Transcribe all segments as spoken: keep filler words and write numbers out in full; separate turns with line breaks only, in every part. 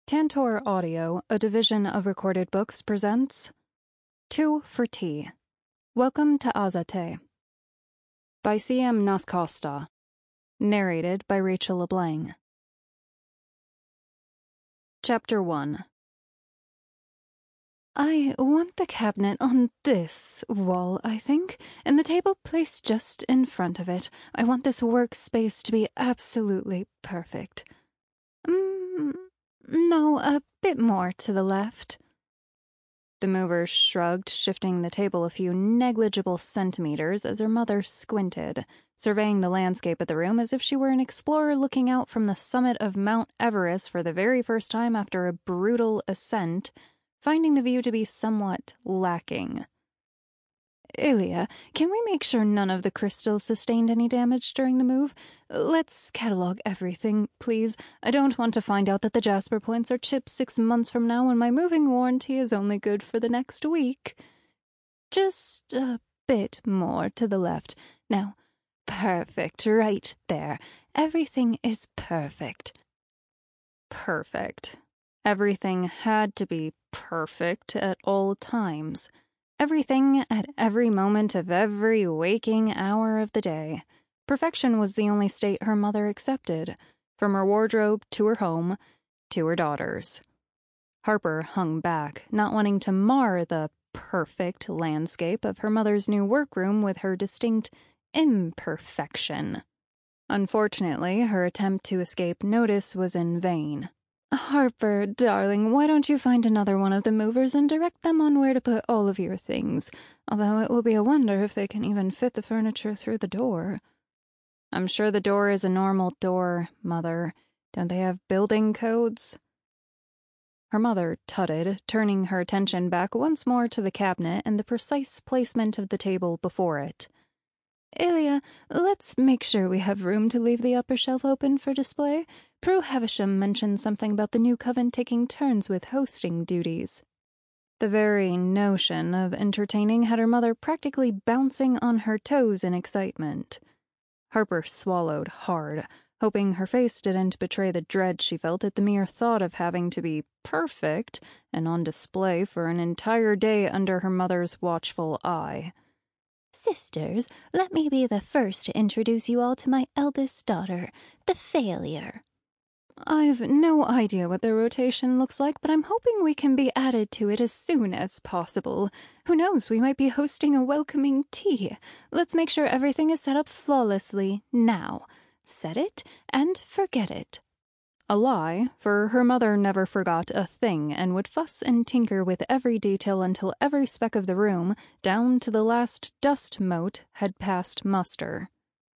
Tantor Audio, a division of Recorded Books, presents Two for Tea. Welcome to Azate by C M Nascosta. Narrated by Rachel LeBlanc. Chapter one. I want the cabinet on this wall, I think, and the table placed just in front of it. I want this workspace to be absolutely perfect. Mm, no, a bit more to the left. The mover shrugged, shifting the table a few negligible centimeters as her mother squinted, surveying the landscape of the room as if she were an explorer looking out from the summit of Mount Everest for the very first time after a brutal ascent, finding the view to be somewhat lacking. Ilya, can we make sure none of the crystals sustained any damage during the move? Let's catalog everything, please. I don't want to find out that the Jasper points are chipped six months from now when my moving warranty is only good for the next week. Just a bit more to the left. Now, perfect, right there. Everything is perfect. Perfect. Everything had to be perfect at all times. Everything at every moment of every waking hour of the day. Perfection was the only state her mother accepted, from her wardrobe to her home to her daughters. Harper hung back, not wanting to mar the perfect landscape of her mother's new workroom with her distinct imperfection. Unfortunately, her attempt to escape notice was in vain. Harper, darling, why don't you find another one of the movers and direct them on where to put all of your things, although it will be a wonder if they can even fit the furniture through the door. I'm sure the door is a normal door, Mother. Don't they have building codes? Her mother tutted, turning her attention back once more to the cabinet and the precise placement of the table before it. Ilya, let's make sure we have room to leave the upper shelf open for display. Prue Havisham mentioned something about the new coven taking turns with hosting duties. The very notion of entertaining had her mother practically bouncing on her toes in excitement. Harper swallowed hard, hoping her face didn't betray the dread she felt at the mere thought of having to be perfect and on display for an entire day under her mother's watchful eye. Sisters, let me be the first to introduce you all to my eldest daughter, the Failure. I've no idea what the rotation looks like, but I'm hoping we can be added to it as soon as possible. Who knows, we might be hosting a welcoming tea. Let's make sure everything is set up flawlessly now. Set it and forget it. A lie, for her mother never forgot a thing and would fuss and tinker with every detail until every speck of the room, down to the last dust mote, had passed muster.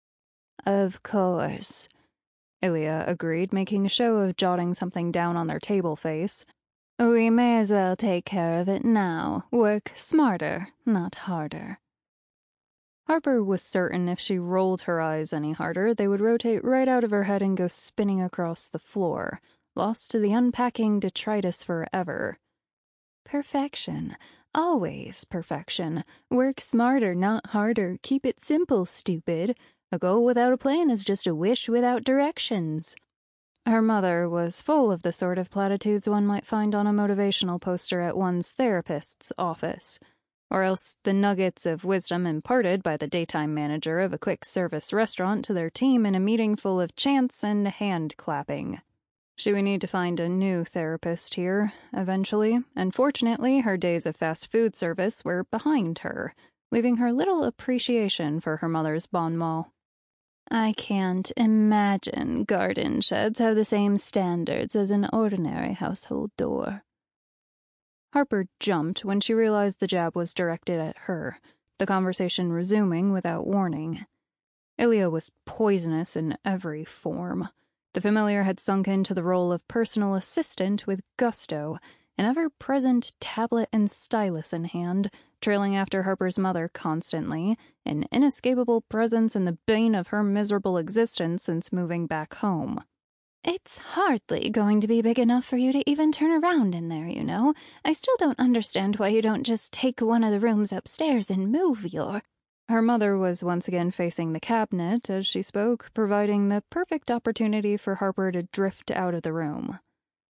Of course, Ilya agreed, making a show of jotting something down on their table face. We may as well take care of it now. Work smarter, not harder. Harper was certain if she rolled her eyes any harder, they would rotate right out of her head and go spinning across the floor, lost to the unpacking detritus forever. Perfection. Always perfection. Work smarter, not harder. Keep it simple, stupid. A goal without a plan is just a wish without directions. Her mother was full of the sort of platitudes one might find on a motivational poster at one's therapist's office, or else the nuggets of wisdom imparted by the daytime manager of a quick-service restaurant to their team in a meeting full of chants and hand-clapping. She would need to find a new therapist here, eventually, and fortunately her days of fast food service were behind her, leaving her little appreciation for her mother's bon mot. I can't imagine garden sheds have the same standards as an ordinary household door. Harper jumped when she realized the jab was directed at her, the conversation resuming without warning. Ilya was poisonous in every form. The familiar had sunk into the role of personal assistant with gusto, an ever-present tablet and stylus in hand, trailing after Harper's mother constantly, an inescapable presence and the bane of her miserable existence since moving back home. It's hardly going to be big enough for you to even turn around in there, you know. I still don't understand why you don't just take one of the rooms upstairs and move your... Her mother was once again facing the cabinet as she spoke, providing the perfect opportunity for Harper to drift out of the room.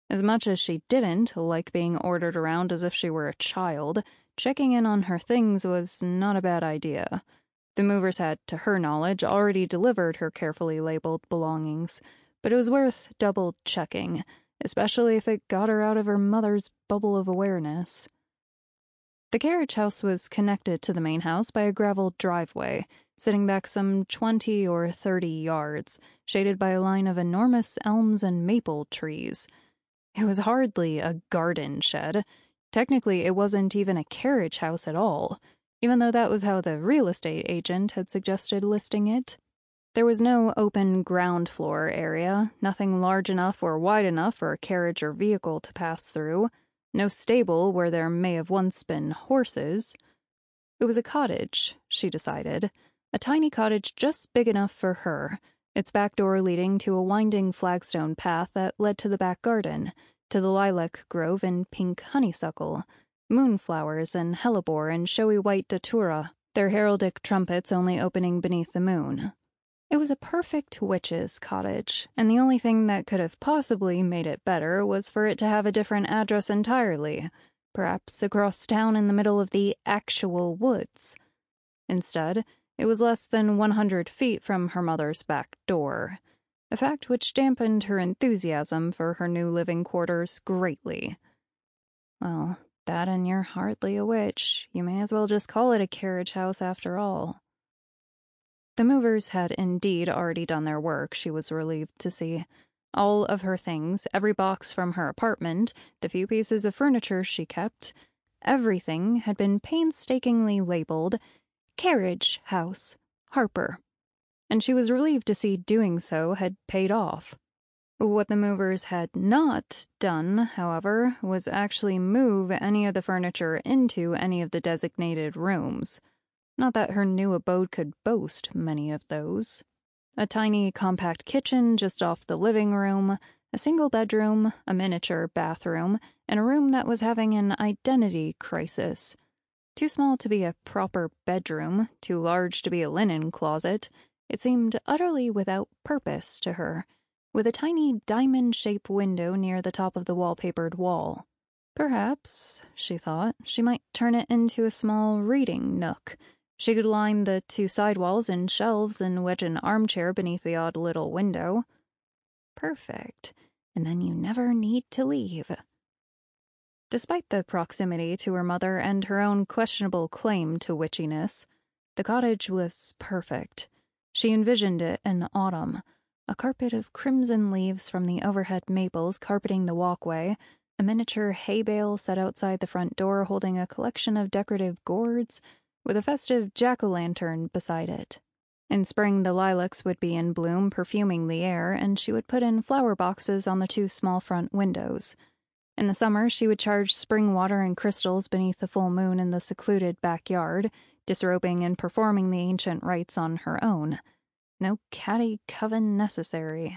As much as she didn't like being ordered around as if she were a child, checking in on her things was not a bad idea. The movers had, to her knowledge, already delivered her carefully labeled belongings, but it was worth double-checking, especially if it got her out of her mother's bubble of awareness. The carriage house was connected to the main house by a gravel driveway, sitting back some twenty or thirty yards, shaded by a line of enormous elms and maple trees. It was hardly a garden shed. Technically, it wasn't even a carriage house at all, even though that was how the real estate agent had suggested listing it. There was no open ground floor area, nothing large enough or wide enough for a carriage or vehicle to pass through, no stable where there may have once been horses. It was a cottage, she decided, a tiny cottage just big enough for her, its back door leading to a winding flagstone path that led to the back garden, to the lilac grove and pink honeysuckle, moonflowers and hellebore and showy white datura, their heraldic trumpets only opening beneath the moon. It was a perfect witch's cottage, and the only thing that could have possibly made it better was for it to have a different address entirely, perhaps across town in the middle of the actual woods. Instead, it was less than one hundred feet from her mother's back door, a fact which dampened her enthusiasm for her new living quarters greatly. Well, that and you're hardly a witch. You may as well just call it a carriage house after all. The movers had indeed already done their work, she was relieved to see. All of her things, every box from her apartment, the few pieces of furniture she kept, everything had been painstakingly labeled Carriage House, Harper. And she was relieved to see doing so had paid off. What the movers had not done, however, was actually move any of the furniture into any of the designated rooms. Not that her new abode could boast many of those. A tiny, compact kitchen just off the living room, a single bedroom, a miniature bathroom, and a room that was having an identity crisis. Too small to be a proper bedroom, too large to be a linen closet, it seemed utterly without purpose to her, with a tiny diamond-shaped window near the top of the wallpapered wall. Perhaps, she thought, she might turn it into a small reading nook. She could line the two side walls and shelves and wedge an armchair beneath the odd little window. Perfect. And then you never need to leave. Despite the proximity to her mother and her own questionable claim to witchiness, the cottage was perfect. She envisioned it in autumn, a carpet of crimson leaves from the overhead maples carpeting the walkway, a miniature hay bale set outside the front door holding a collection of decorative gourds, with a festive jack-o'-lantern beside it. In spring, the lilacs would be in bloom, perfuming the air, and she would put in flower boxes on the two small front windows. In the summer, she would charge spring water and crystals beneath the full moon in the secluded backyard, disrobing and performing the ancient rites on her own. No catty coven necessary.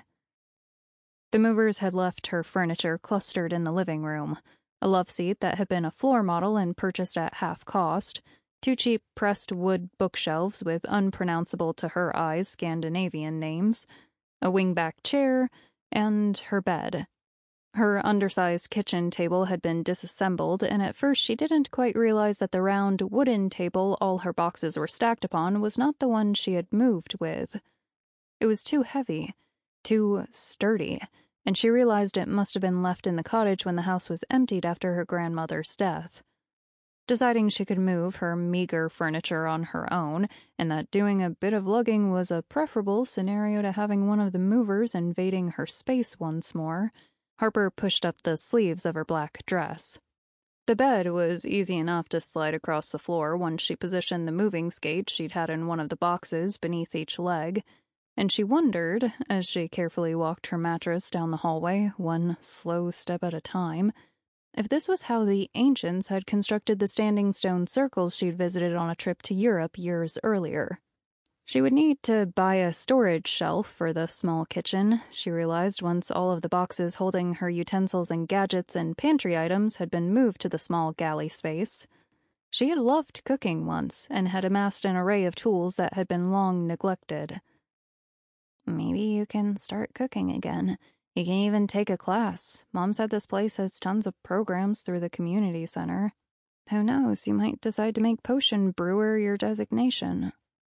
The movers had left her furniture clustered in the living room, a love seat that had been a floor model and purchased at half cost, two cheap pressed wood bookshelves with unpronounceable to her eyes Scandinavian names, a wingback chair, and her bed. Her undersized kitchen table had been disassembled, and at first she didn't quite realize that the round wooden table all her boxes were stacked upon was not the one she had moved with. It was too heavy, too sturdy, and she realized it must have been left in the cottage when the house was emptied after her grandmother's death. Deciding she could move her meager furniture on her own, and that doing a bit of lugging was a preferable scenario to having one of the movers invading her space once more, Harper pushed up the sleeves of her black dress. The bed was easy enough to slide across the floor once she positioned the moving skates she'd had in one of the boxes beneath each leg, and she wondered, as she carefully walked her mattress down the hallway, one slow step at a time, if this was how the ancients had constructed the standing stone circles she'd visited on a trip to Europe years earlier. She would need to buy a storage shelf for the small kitchen, she realized once all of the boxes holding her utensils and gadgets and pantry items had been moved to the small galley space. She had loved cooking once and had amassed an array of tools that had been long neglected. Maybe you can start cooking again. You can even take a class. Mom said this place has tons of programs through the community center. Who knows, you might decide to make potion brewer your designation.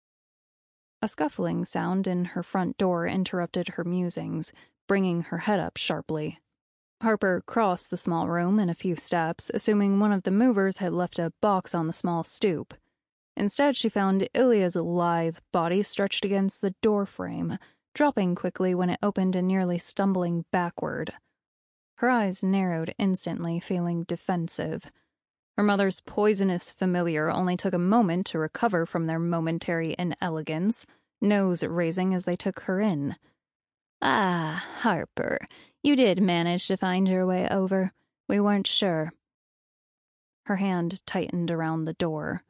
A scuffling sound in her front door interrupted her musings, bringing her head up sharply. Harper crossed the small room in a few steps, assuming one of the movers had left a box on the small stoop. Instead, she found Ilya's lithe body stretched against the doorframe, dropping quickly when it opened and nearly stumbling backward. Her eyes narrowed instantly, feeling defensive. Her mother's poisonous familiar only took a moment to recover from their momentary inelegance, nose raising as they took her in. "Ah, Harper, you did manage to find your way over. We weren't sure." Her hand tightened around the door.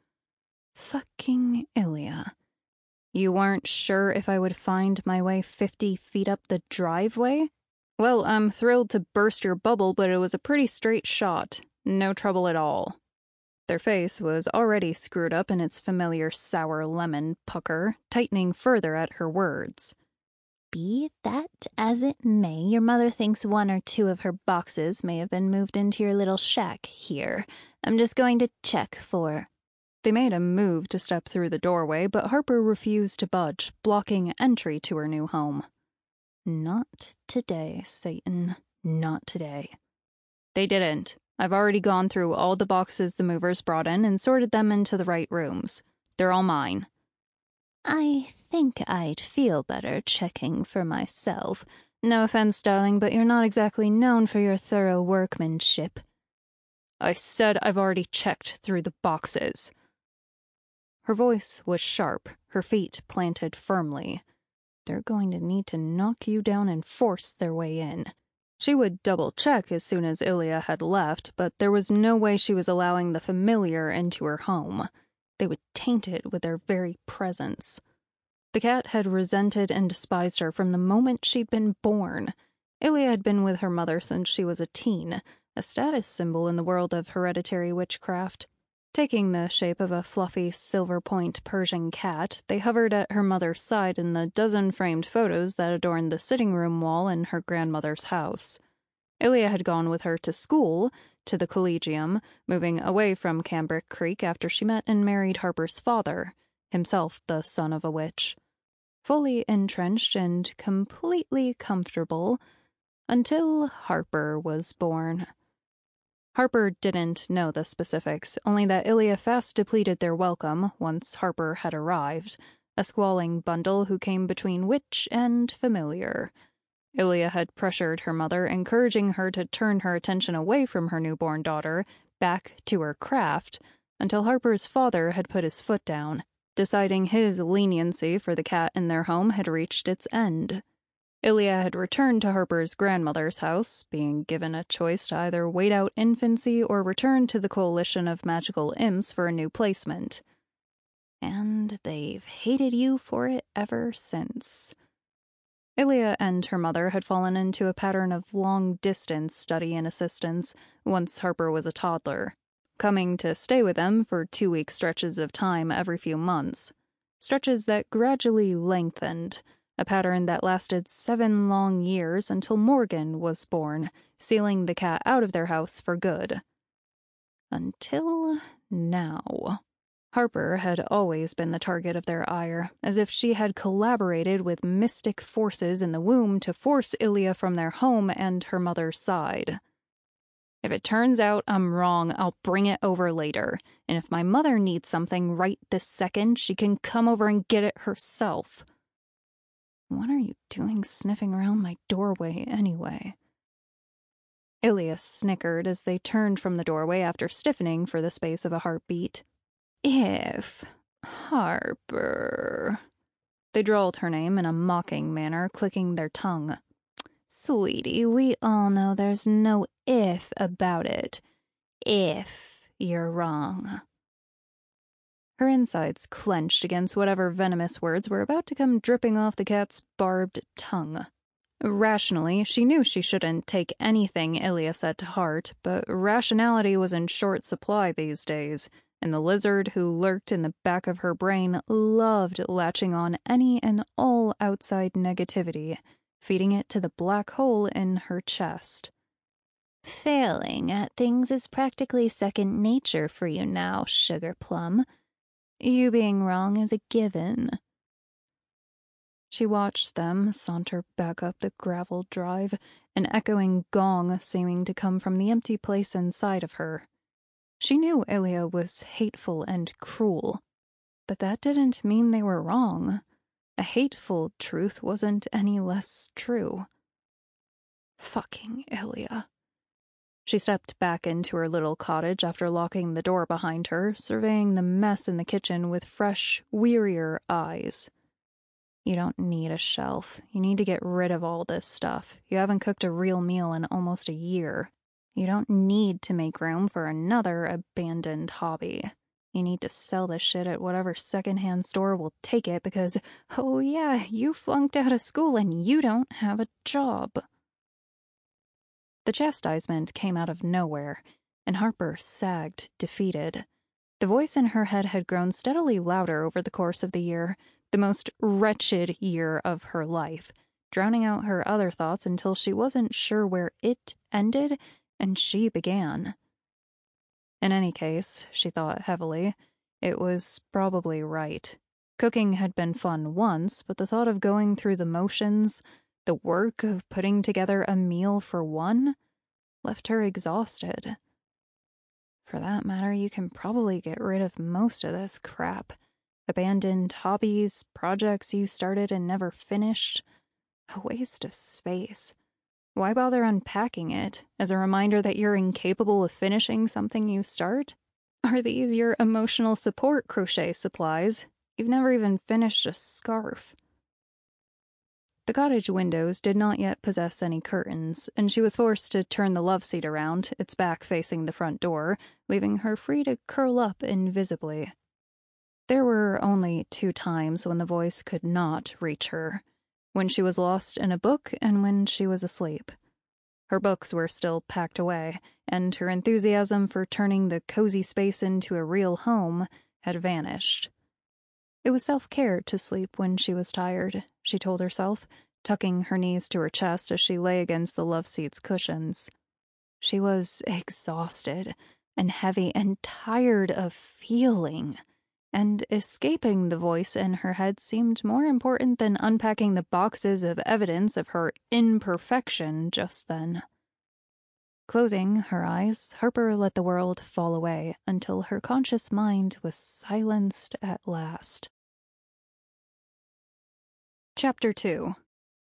Fucking Ilya. You weren't sure if I would find my way fifty feet up the driveway? Well, I'm thrilled to burst your bubble, but it was a pretty straight shot. No trouble at all. Their face was already screwed up in its familiar sour lemon pucker, tightening further at her words. "Be that as it may, your mother thinks one or two of her boxes may have been moved into your little shack here. I'm just going to check for..." They made a move to step through the doorway, but Harper refused to budge, blocking entry to her new home. "Not today, Satan. Not today." They didn't. I've already gone through all the boxes the movers brought in and sorted them into the right rooms. They're all mine. "I think I'd feel better checking for myself. No offense, darling, but you're not exactly known for your thorough workmanship." "I said I've already checked through the boxes." Her voice was sharp, her feet planted firmly. They're going to need to knock you down and force their way in. She would double-check as soon as Ilya had left, but there was no way she was allowing the familiar into her home. They would taint it with their very presence. The cat had resented and despised her from the moment she'd been born. Ilya had been with her mother since she was a teen, a status symbol in the world of hereditary witchcraft. Taking the shape of a fluffy silver-point Persian cat, they hovered at her mother's side in the dozen framed photos that adorned the sitting room wall in her grandmother's house. Ilya had gone with her to school, to the collegium, moving away from Cambric Creek after she met and married Harper's father, himself the son of a witch. Fully entrenched and completely comfortable, until Harper was born. Harper didn't know the specifics, only that Ilya fast depleted their welcome once Harper had arrived, a squalling bundle who came between witch and familiar. Ilya had pressured her mother, encouraging her to turn her attention away from her newborn daughter, back to her craft, until Harper's father had put his foot down, deciding his leniency for the cat in their home had reached its end. Ilya had returned to Harper's grandmother's house, being given a choice to either wait out infancy or return to the coalition of magical imps for a new placement. And they've hated you for it ever since. Ilya and her mother had fallen into a pattern of long-distance study and assistance once Harper was a toddler, coming to stay with them for two-week stretches of time every few months, stretches that gradually lengthened, a pattern that lasted seven long years until Morgan was born, sealing the cat out of their house for good. Until now. Harper had always been the target of their ire, as if she had collaborated with mystic forces in the womb to force Ilya from their home and her mother's side. If it turns out I'm wrong, I'll bring it over later, and if my mother needs something right this second, she can come over and get it herself. What are you doing sniffing around my doorway anyway? Ilya snickered as they turned from the doorway after stiffening for the space of a heartbeat. If Harper... They drawled her name in a mocking manner, clicking their tongue. Sweetie, we all know there's no if about it. If you're wrong. Her insides clenched against whatever venomous words were about to come dripping off the cat's barbed tongue. Rationally, she knew she shouldn't take anything Ilya said to heart, but rationality was in short supply these days, and the lizard who lurked in the back of her brain loved latching on any and all outside negativity, feeding it to the black hole in her chest.
Failing at things is practically second nature for you now, Sugar Plum. You being wrong is a given.
She watched them saunter back up the gravel drive, an echoing gong seeming to come from the empty place inside of her. She knew Ilya was hateful and cruel, but that didn't mean they were wrong. A hateful truth wasn't any less true. Fucking Ilya. She stepped back into her little cottage after locking the door behind her, surveying the mess in the kitchen with fresh, wearier eyes. You don't need a shelf. You need to get rid of all this stuff. You haven't cooked a real meal in almost a year. You don't need to make room for another abandoned hobby. You need to sell this shit at whatever secondhand store will take it because, oh yeah, you flunked out of school and you don't have a job. The chastisement came out of nowhere, and Harper sagged, defeated. The voice in her head had grown steadily louder over the course of the year, the most wretched year of her life, drowning out her other thoughts until she wasn't sure where it ended and she began. In any case, she thought heavily, it was probably right. Cooking had been fun once, but the thought of going through the motions, the work of putting together a meal for one, left her exhausted. For that matter, you can probably get rid of most of this crap. Abandoned hobbies, projects you started and never finished. A waste of space. Why bother unpacking it, as a reminder that you're incapable of finishing something you start? Are these your emotional support crochet supplies? You've never even finished a scarf. The cottage windows did not yet possess any curtains, and she was forced to turn the love seat around, its back facing the front door, leaving her free to curl up invisibly. There were only two times when the voice could not reach her, when she was lost in a book and when she was asleep. Her books were still packed away, and her enthusiasm for turning the cozy space into a real home had vanished. It was self-care to sleep when she was tired, she told herself, tucking her knees to her chest as she lay against the love seat's cushions. She was exhausted and heavy and tired of feeling, and escaping the voice in her head seemed more important than unpacking the boxes of evidence of her imperfection just then. Closing her eyes, Harper let the world fall away until her conscious mind was silenced at last. Chapter two.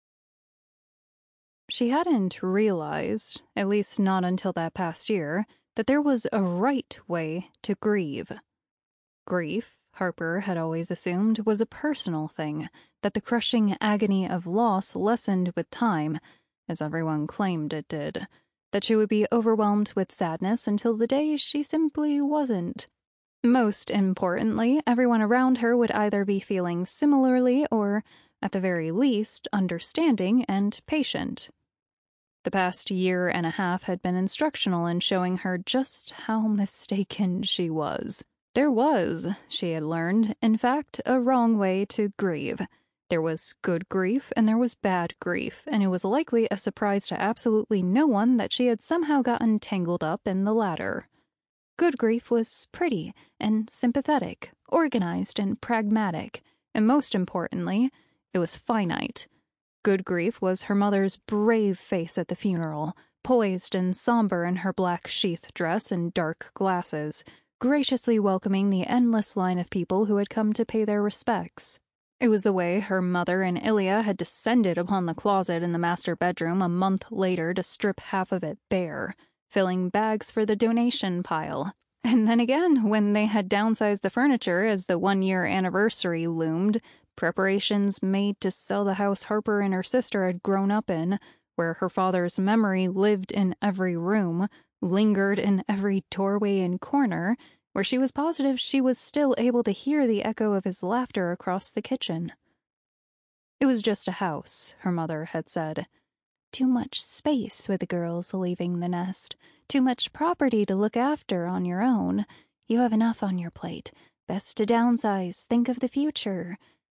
She hadn't realized, at least not until that past year, that there was a right way to grieve. Grief, Harper had always assumed, was a personal thing, that the crushing agony of loss lessened with time, as everyone claimed it did, that she would be overwhelmed with sadness until the day she simply wasn't. Most importantly, everyone around her would either be feeling similarly or, at the very least, understanding and patient. The past year and a half had been instructional in showing her just how mistaken she was. There was, she had learned, in fact, a wrong way to grieve. There was good grief and there was bad grief, and it was likely a surprise to absolutely no one that she had somehow gotten tangled up in the latter. Good grief was pretty and sympathetic, organized and pragmatic, and most importantly, it was finite. Good grief was her mother's brave face at the funeral, poised and somber in her black sheath dress and dark glasses, graciously welcoming the endless line of people who had come to pay their respects. It was the way her mother and Ilya had descended upon the closet in the master bedroom a month later to strip half of it bare, filling bags for the donation pile. And then again, when they had downsized the furniture as the one-year anniversary loomed, preparations made to sell the house Harper and her sister had grown up in, where her father's memory lived in every room, lingered in every doorway and corner, where she was positive she was still able to hear the echo of his laughter across the kitchen. It was just a house, her mother had said. Too much space with the girls leaving the nest. Too much property to look after on your own. You have enough on your plate. Best to downsize. Think of the future.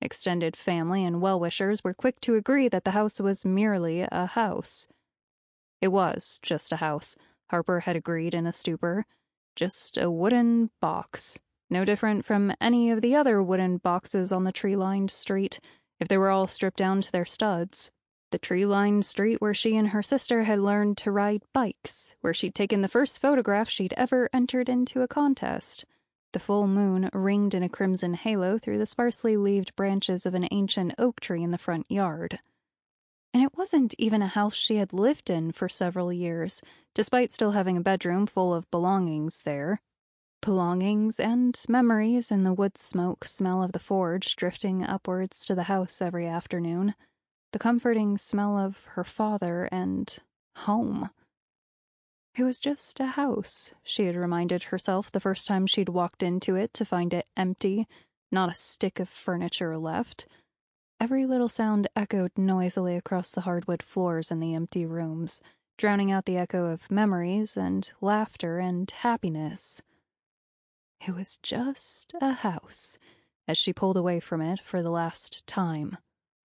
Extended family and well-wishers were quick to agree that the house was merely a house. It was just a house, Harper had agreed in a stupor. Just a wooden box. No different from any of the other wooden boxes on the tree-lined street, if they were all stripped down to their studs. The tree-lined street where she and her sister had learned to ride bikes, where she'd taken the first photograph she'd ever entered into a contest. The full moon ringed in a crimson halo through the sparsely leaved branches of an ancient oak tree in the front yard. And it wasn't even a house she had lived in for several years, despite still having a bedroom full of belongings there. Belongings and memories and the wood smoke smell of the forge drifting upwards to the house every afternoon. The comforting smell of her father and home. It was just a house, she had reminded herself the first time she'd walked into it to find it empty, not a stick of furniture left. Every little sound echoed noisily across the hardwood floors in the empty rooms, drowning out the echo of memories and laughter and happiness. It was just a house, as she pulled away from it for the last time.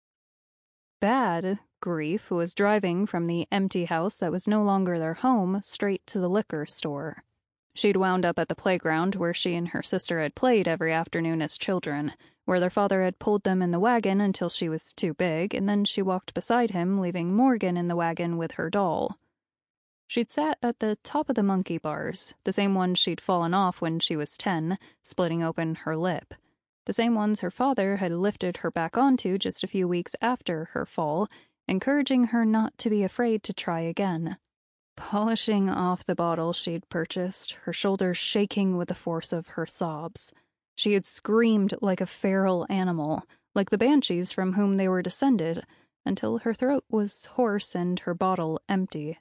Bad Grief was driving from the empty house that was no longer their home straight to the liquor store. She'd wound up at the playground where she and her sister had played every afternoon as children, where their father had pulled them in the wagon until she was too big, and then she walked beside him, leaving Morgan in the wagon with her doll. She'd sat at the top of the monkey bars, the same ones she'd fallen off when she was ten, splitting open her lip. The same ones her father had lifted her back onto just a few weeks after her fall, encouraging her not to be afraid to try again. Polishing off the bottle she'd purchased, her shoulders shaking with the force of her sobs. She had screamed like a feral animal, like the banshees from whom they were descended, until her throat was hoarse and her bottle empty.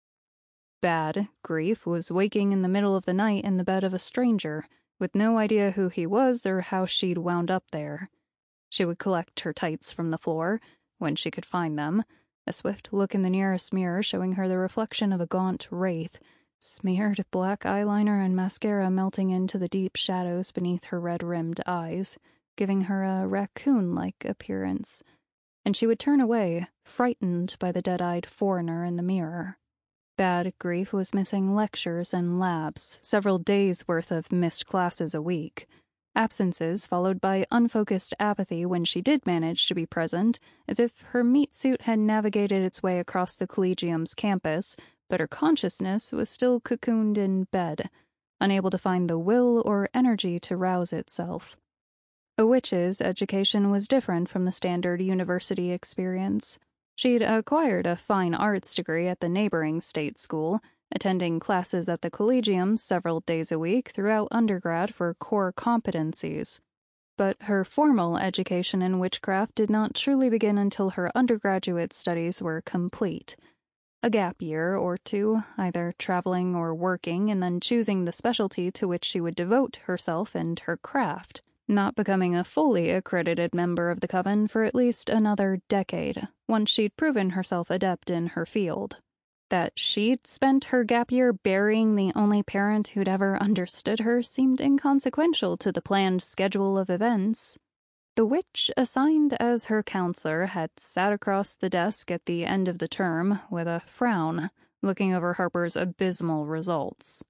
Bad Grief was waking in the middle of the night in the bed of a stranger, with no idea who he was or how she'd wound up there. She would collect her tights from the floor, when she could find them, a swift look in the nearest mirror showing her the reflection of a gaunt wraith, smeared black eyeliner and mascara melting into the deep shadows beneath her red-rimmed eyes, giving her a raccoon-like appearance. And she would turn away, frightened by the dead-eyed foreigner in the mirror. Bad Grief was missing lectures and labs, several days' worth of missed classes a week. Absences followed by unfocused apathy when she did manage to be present, as if her meat suit had navigated its way across the Collegium's campus, but her consciousness was still cocooned in bed, unable to find the will or energy to rouse itself. A witch's education was different from the standard university experience. She'd acquired a fine arts degree at the neighboring state school, attending classes at the Collegium several days a week throughout undergrad for core competencies. But her formal education in witchcraft did not truly begin until her undergraduate studies were complete. A gap year or two, either traveling or working, and then choosing the specialty to which she would devote herself and her craft, not becoming a fully accredited member of the Coven for at least another decade, once she'd proven herself adept in her field. That she'd spent her gap year burying the only parent who'd ever understood her seemed inconsequential to the planned schedule of events. The witch assigned as her counselor had sat across the desk at the end of the term with a frown, looking over Harper's abysmal results.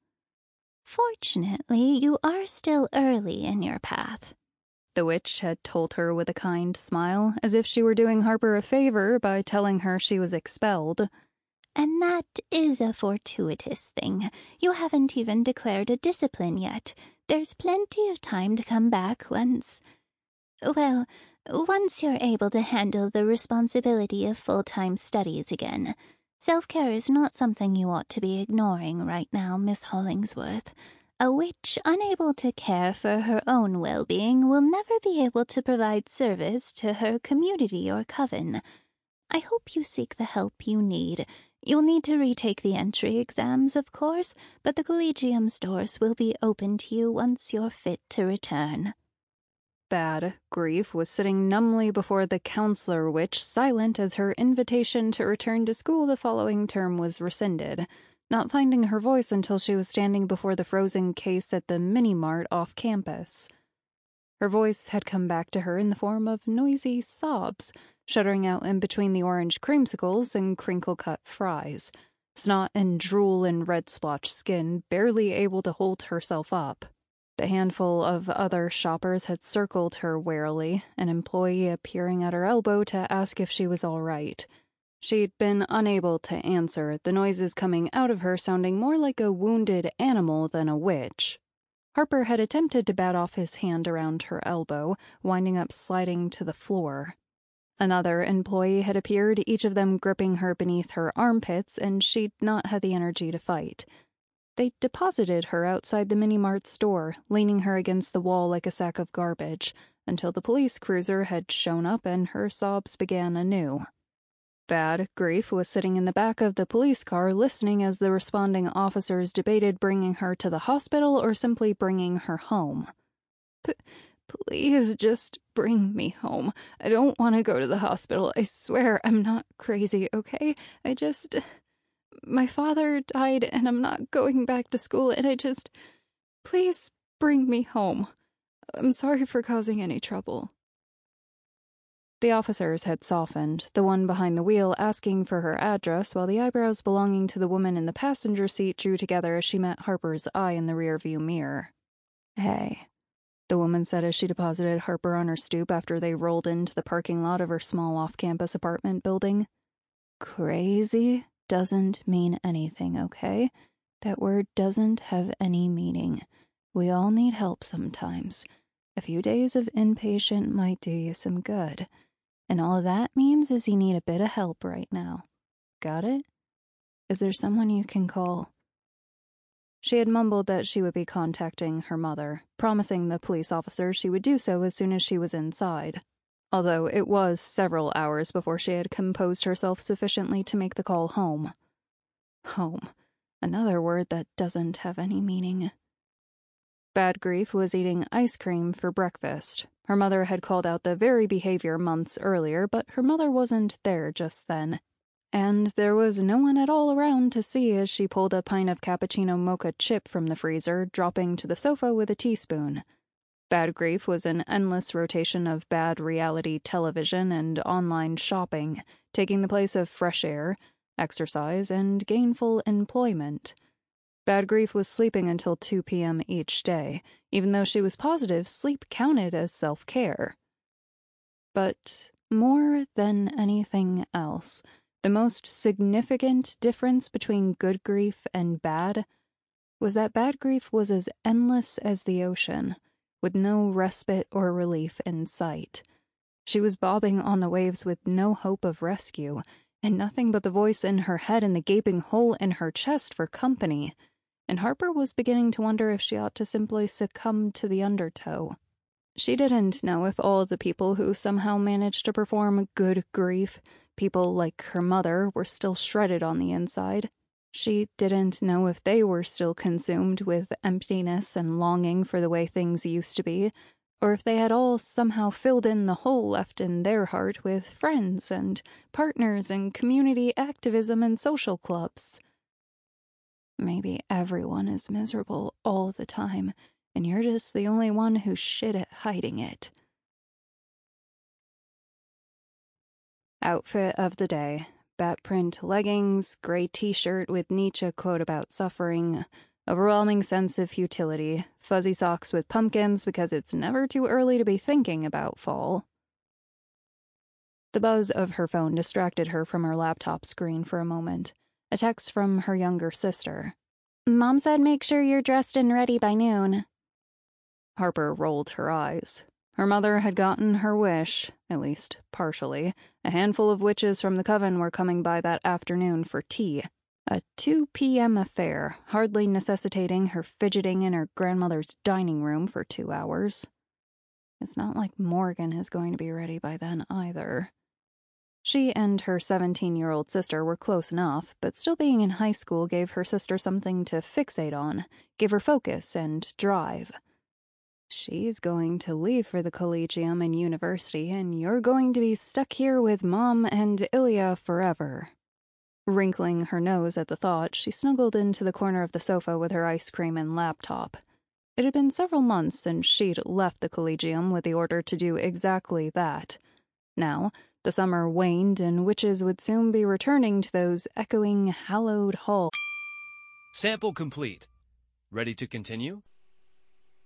"Fortunately, you are still early in your path,"
the witch had told her with a kind smile, as if she were doing Harper a favor by telling her she was expelled.
"And that is a fortuitous thing. You haven't even declared a discipline yet. There's plenty of time to come back once... Well, once you're able to handle the responsibility of full-time studies again. Self-care is not something you ought to be ignoring right now, Miss Hollingsworth. A witch unable to care for her own well-being will never be able to provide service to her community or coven. I hope you seek the help you need. You'll need to retake the entry exams, of course, but the Collegium's doors will be open to you once you're fit to return."
Bad Grief was sitting numbly before the counselor witch, silent as her invitation to return to school the following term was rescinded, not finding her voice until she was standing before the frozen case at the mini-mart off campus. Her voice had come back to her in the form of noisy sobs, shuddering out in between the orange creamsicles and crinkle-cut fries, snot and drool and red-splotched skin, barely able to hold herself up. The handful of other shoppers had circled her warily, an employee appearing at her elbow to ask if she was all right. She'd been unable to answer, the noises coming out of her sounding more like a wounded animal than a witch. Harper had attempted to bat off his hand around her elbow, winding up sliding to the floor. Another employee had appeared, each of them gripping her beneath her armpits, and she'd not had the energy to fight. They deposited her outside the mini-mart store, leaning her against the wall like a sack of garbage, until the police cruiser had shown up and her sobs began anew. Bad Grief was sitting in the back of the police car listening as the responding officers debated bringing her to the hospital or simply bringing her home. P- please just bring me home. I don't want to go to the hospital. I swear I'm not crazy, okay? I just... My father died and I'm not going back to school and I just... Please bring me home. I'm sorry for causing any trouble. The officers had softened, the one behind the wheel asking for her address while the eyebrows belonging to the woman in the passenger seat drew together as she met Harper's eye in the rearview mirror. Hey, the woman said as she deposited Harper on her stoop after they rolled into the parking lot of her small off-campus apartment building. Crazy doesn't mean anything, okay? That word doesn't have any meaning. We all need help sometimes. A few days of inpatient might do you some good. And all that means is you need a bit of help right now. Got it? Is there someone you can call? She had mumbled that she would be contacting her mother, promising the police officer she would do so as soon as she was inside. Although it was several hours before she had composed herself sufficiently to make the call home. Home. Another word that doesn't have any meaning. Bad Grief was eating ice cream for breakfast. Her mother had called out the very behavior months earlier, but her mother wasn't there just then. And there was no one at all around to see as she pulled a pint of cappuccino mocha chip from the freezer, dropping to the sofa with a teaspoon. Bad Grief was an endless rotation of bad reality television and online shopping, taking the place of fresh air, exercise, and gainful employment. Bad Grief was sleeping until two p.m. each day, even though she was positive sleep counted as self-care. But more than anything else, the most significant difference between Good Grief and Bad was that Bad Grief was as endless as the ocean, with no respite or relief in sight. She was bobbing on the waves with no hope of rescue, and nothing but the voice in her head and the gaping hole in her chest for company. And Harper was beginning to wonder if she ought to simply succumb to the undertow. She didn't know if all the people who somehow managed to perform Good Grief, people like her mother, were still shredded on the inside. She didn't know if they were still consumed with emptiness and longing for the way things used to be, or if they had all somehow filled in the hole left in their heart with friends and partners and community activism and social clubs. Maybe everyone is miserable all the time, and you're just the only one who's shit at hiding it. Outfit of the day. Bat print leggings, gray t-shirt with Nietzsche quote about suffering, overwhelming sense of futility, fuzzy socks with pumpkins because it's never too early to be thinking about fall. The buzz of her phone distracted her from her laptop screen for a moment. A text from her younger sister. Mom said make sure you're dressed and ready by noon. Harper rolled her eyes. Her mother had gotten her wish, at least partially. A handful of witches from the coven were coming by that afternoon for tea. A two p.m. affair, hardly necessitating her fidgeting in her grandmother's dining room for two hours. It's not like Morgan is going to be ready by then either. She and her seventeen-year-old sister were close enough, but still being in high school gave her sister something to fixate on, gave her focus and drive. She's going to leave for the collegium and university, and you're going to be stuck here with Mom and Ilya forever. Wrinkling her nose at the thought, she snuggled into the corner of the sofa with her ice cream and laptop. It had been several months since she'd left the Collegium with the order to do exactly that. Now, the summer waned and witches would soon be returning to those echoing, hallowed halls.
Sample complete. Ready to continue?